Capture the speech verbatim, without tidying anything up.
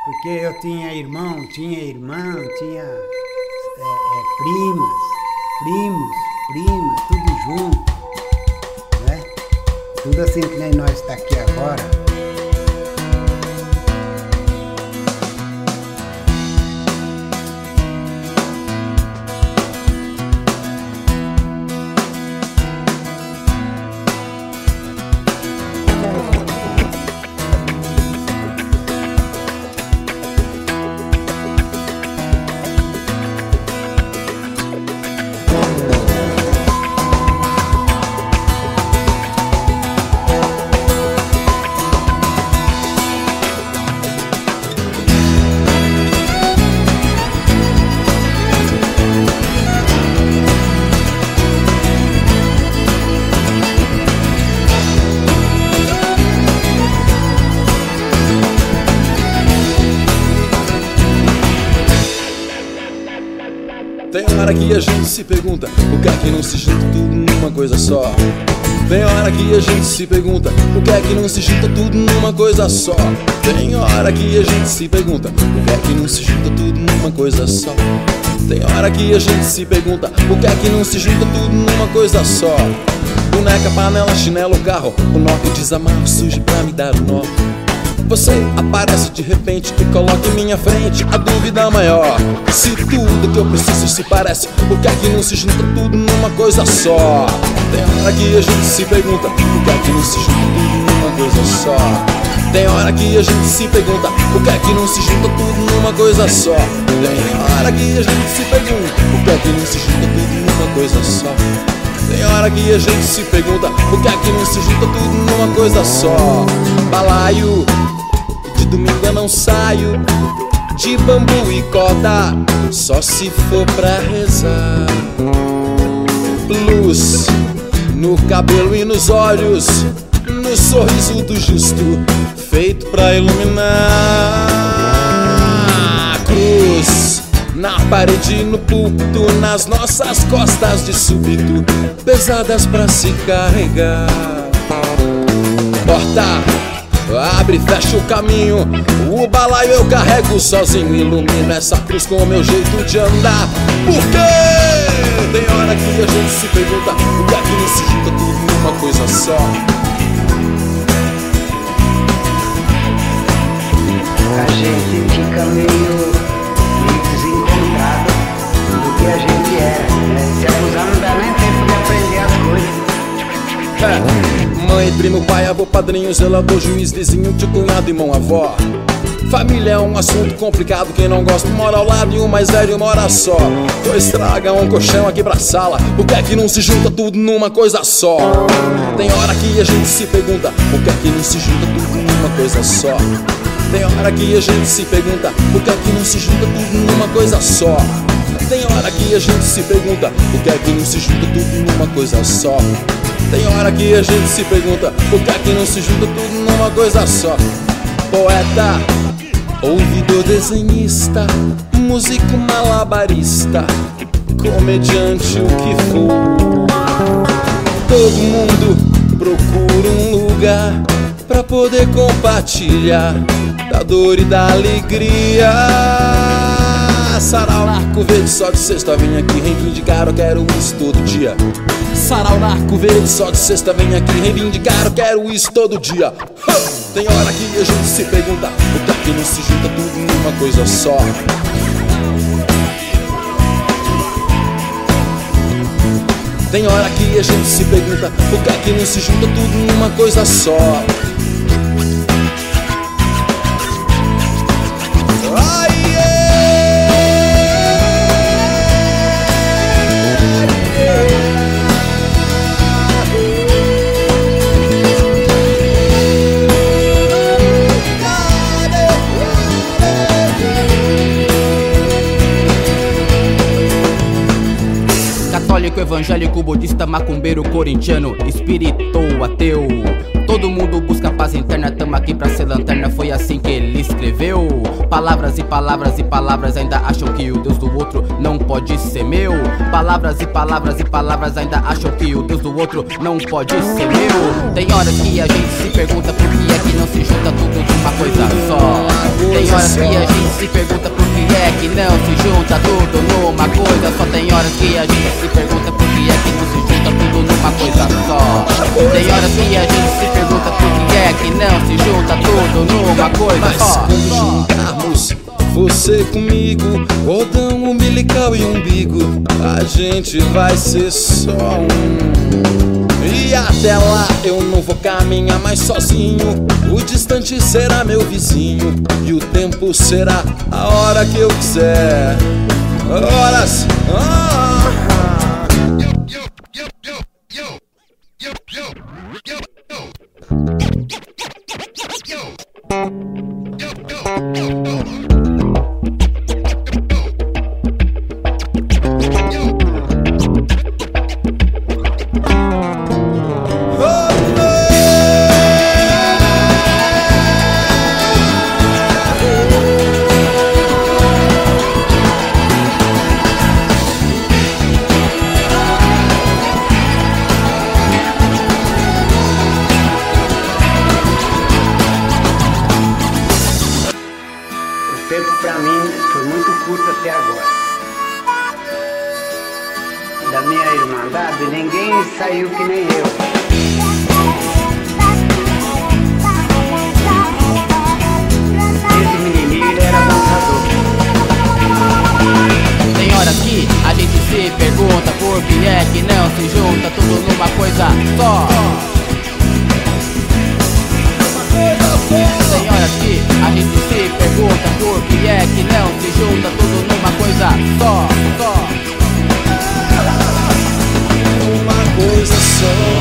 Porque eu tinha irmão, tinha irmã, tinha é, é, primas, primos, primas, tudo junto, né? Tudo assim que nem nós está aqui agora. Tem hora que a gente se pergunta por que é que não se junta tudo numa coisa só. Tem hora que a gente se pergunta por que é que não se junta tudo numa coisa só. Tem hora que a gente se pergunta por que é que não se junta tudo numa coisa só. Tem hora que a gente se pergunta por que é que não se junta tudo numa coisa só. Boneca, panela, chinelo, carro, o nó que desamarra surge pra me dar o nó. Você aparece de repente e coloca em minha frente a dúvida maior. Se tudo que eu preciso se parece, por que é que não se junta tudo numa coisa só? Tem hora que a gente se pergunta por que é que não se junta tudo numa coisa só. Tem hora que a gente se pergunta por que é que não se junta tudo numa coisa só. Tem hora que a gente se pergunta por que é que não se junta tudo numa coisa só. Tem hora que a gente se pergunta por que é que não se junta tudo numa coisa só. Balaio, de domingo eu não saio, de bambu e corda, só se for pra rezar. Luz no cabelo e nos olhos, no sorriso do justo, feito pra iluminar. Cruz na parede e no púlpito, nas nossas costas de súbito, pesadas pra se carregar. Porta abre e fecha o caminho, o balaio eu carrego sozinho, ilumino essa cruz com o meu jeito de andar. Por quê? Tem hora que a gente se pergunta por que é que não se junta tudo numa coisa só. A gente fica meio, meio desencontrado do que a gente é, né? Se abusar não dá nem tempo de aprender as coisas. É. Mãe, primo, pai, avô, padrinho, zelador, juiz, vizinho, tio, cunhado, irmão, avó. Família é um assunto complicado, quem não gosta mora ao lado e o mais velho mora só. Dois traga um colchão aqui pra sala, por que é que não se junta tudo numa coisa só? Tem hora que a gente se pergunta por que é que não se junta tudo numa coisa só. Tem hora que a gente se pergunta por que é que não se junta tudo numa coisa só. Tem hora que a gente se pergunta por que é que não se junta tudo numa coisa só. Tem hora que a gente se pergunta por que é que não se junta tudo numa coisa só. Poeta, ouvidor, desenhista, músico, malabarista, comediante, o que for. Todo mundo procura um lugar pra poder compartilhar da dor e da alegria. Sarau na Arco Verde, só de sexta vem aqui reivindicar, eu quero isso todo dia. Sarau na Arco Verde, só de sexta vem aqui reivindicar, eu quero isso todo dia. Tem hora que a gente se pergunta por que é que não se junta tudo numa coisa só. Tem hora que a gente se pergunta por que é que não se junta tudo numa coisa só. Católico, evangélico, budista, macumbeiro, corintiano, espírito, ateu. Todo mundo busca paz interna, tamo aqui pra ser lanterna, foi assim que ele escreveu. Palavras e palavras e palavras ainda acham que o Deus do outro não pode ser meu. Palavras e palavras e palavras ainda acham que o Deus do outro não pode ser meu. Tem horas que a gente se pergunta por que é que não se junta tudo numa coisa só. Tem coisa horas só. que a gente se pergunta por que é que não se junta tudo numa coisa só. Tem horas que a gente se pergunta por que é que não se junta tudo numa coisa só. Tem horas que a gente se pergunta por que é que não se junta tudo numa coisa Mas só. quando juntarmos você comigo, cordão umbilical e umbigo, a gente vai ser só um. E até lá eu não vou caminhar mais sozinho. O distante será meu vizinho e o tempo será a hora que eu quiser. Horas. Ah. O tempo pra mim foi muito curto até agora. Da minha irmandade, ninguém saiu que nem eu. Esse menininho, ele era dançador. Tem horas que a gente se pergunta por que é que não se junta tudo numa coisa só. Tem horas que a gente se pergunta por que é que não se junta tudo numa coisa só, só. Uma coisa só.